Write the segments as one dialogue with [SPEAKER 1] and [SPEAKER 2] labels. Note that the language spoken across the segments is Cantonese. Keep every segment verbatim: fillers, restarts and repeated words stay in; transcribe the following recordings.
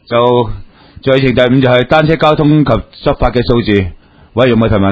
[SPEAKER 1] 就最後程第五就係單車交通及執法嘅數字。喂，有冇提問？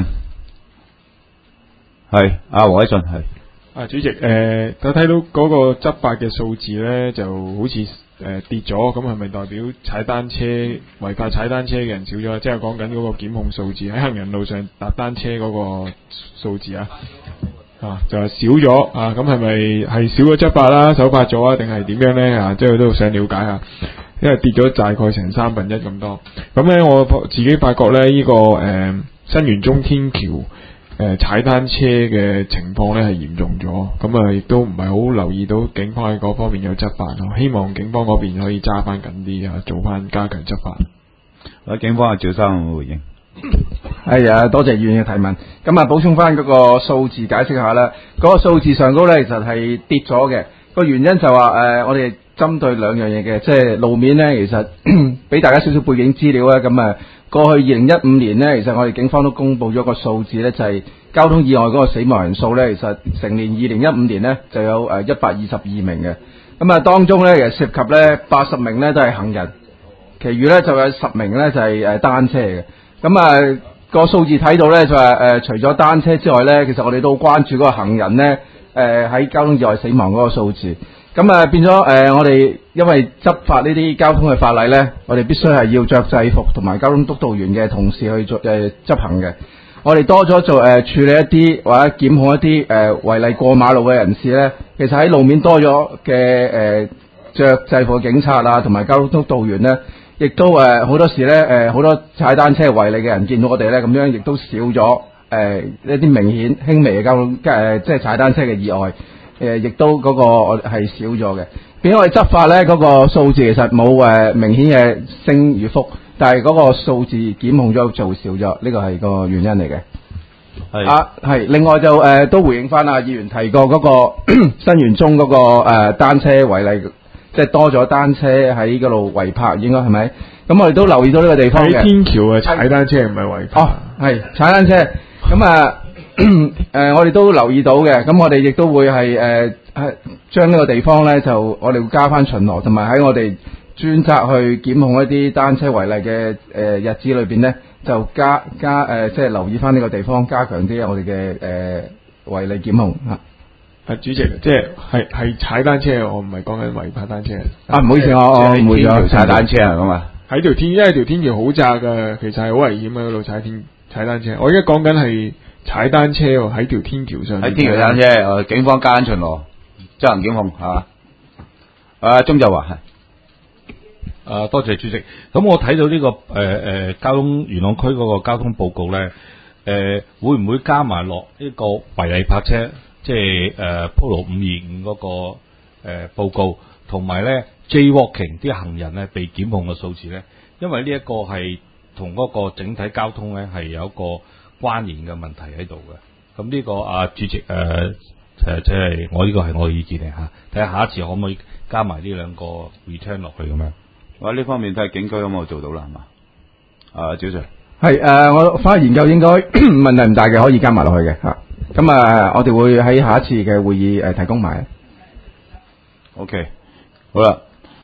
[SPEAKER 1] 係阿黃偉信係。
[SPEAKER 2] 啊，主席，誒、呃，我睇到嗰個執法嘅數字咧，就好似誒、呃、跌咗，咁係咪代表踩單車違法踩單車嘅人少咗？即係講緊嗰個檢控數字喺行人路上搭單車嗰個數字啊，啊，就係少咗啊，咁係咪係少咗執法啦，守法咗啊，定係點樣咧？啊，即係我都想了解下，因為跌咗大概成三分一咁多。咁咧，我自己發覺咧，呢、這個誒、呃、新園中天橋。誒、呃，踩單車嘅情況咧係嚴重咗，咁啊亦都唔係好留意到警方喺嗰方面有執法咯。希望警方嗰邊可以揸翻緊啲啊，做翻加強執法。
[SPEAKER 1] 啊，警方阿趙生有冇回應？
[SPEAKER 3] 係啊，多謝議員嘅提問。咁啊，補充翻嗰個數字解釋下啦。嗰、那個數字上高咧，其實係跌咗嘅。個原因就話誒、呃，我哋針對兩樣嘢嘅，即係路面咧，其實俾大家少少背景資料啊。咁啊。過去二零一五年呢，其實我哋警方都公布咗個數字呢，就係、是、交通意外嗰個死亡人數呢，其實成年二零一五年呢，就有誒一百二十二名嘅。咁啊，當中呢，其實涉及呢八十名呢都係行人，其餘呢就有十名呢就係誒單車嘅。咁啊，個數字睇到呢，就係、是、誒、呃、除咗單車之外呢，其實我哋都關注嗰個行人呢誒喺、呃、交通意外死亡嗰個數字。咁啊，變咗誒、呃，我哋因為執法呢啲交通嘅法例咧，我哋必須係要着制服同埋交通督導員嘅同事去做誒、呃、執行嘅。我哋多咗做誒、呃、處理一啲或者檢控一啲誒違例過馬路嘅人士咧，其實喺路面多咗嘅誒着制服嘅警察啊，同埋交通督導員咧，亦都誒好、呃、多時咧誒好多踩單車違例嘅人見到我哋咧，咁樣亦都少咗誒、呃、一啲明顯輕微嘅交通誒、呃、即係踩單車嘅意外。誒，亦都嗰個係少咗嘅。變咗我哋執法咧，嗰、那個數字其實冇誒明顯嘅升與幅，但係嗰個數字檢控咗做少咗，呢、這個係個原因嚟嘅。係啊，係。另外就誒、呃、都回應翻啊，議員提過嗰、那個新園中嗰、那個誒、呃、單車違例，即係多咗單車喺嗰度違泊，應該係咪？咁我哋都留意到呢個地方嘅。喺天橋啊，踩單車唔係違泊。哦，係踩單車。咁啊。誒、呃，我哋都留意到嘅，咁我哋亦都會係誒係將呢個地方咧，就我哋會加翻巡邏，同埋喺我哋專責去檢控一啲單車違例嘅誒、呃、日子裏邊咧，就加加誒、呃、即係留意翻呢個地方，加強啲我哋嘅誒違例檢控嚇。啊，主席，即係係係踩單車，我唔係講緊違泊單車。啊，唔好意思，我我誤會咗踩單車啊咁啊。喺條天，因為條天橋好窄㗎，其實係好危險嘅嗰度踩天踩單車。我而家講緊係。踩單車喎，喺條天橋上。喺天橋單車，誒、呃，警方加緊巡邏，執行檢控，係嘛？啊，鍾就話係。
[SPEAKER 4] 啊，多謝主席。咁我睇到呢、這個誒誒、呃、交通元朗區嗰個交通報告咧，誒、呃、會唔會加埋落呢個違例泊車，即係誒 Polo 五二五嗰個誒、呃、報告，同埋咧 Jaywalking 啲行人咧被檢控嘅數字咧？因為呢一個係同嗰個整體交通咧係有一個關聯嘅問題喺度嘅，咁呢個啊主席誒誒即係我呢個係我嘅意見嚟嚇，睇下下一次可唔可以加埋呢兩個 return 落去咁樣。
[SPEAKER 1] 我呢方面睇下警區有冇做到啦，係嘛？啊，趙 Sir
[SPEAKER 3] 係誒，我翻去研究應該問題唔大嘅，可以加埋落去嘅嚇。咁啊，我哋會喺下一次嘅會議誒提供埋。
[SPEAKER 1] OK，好啦。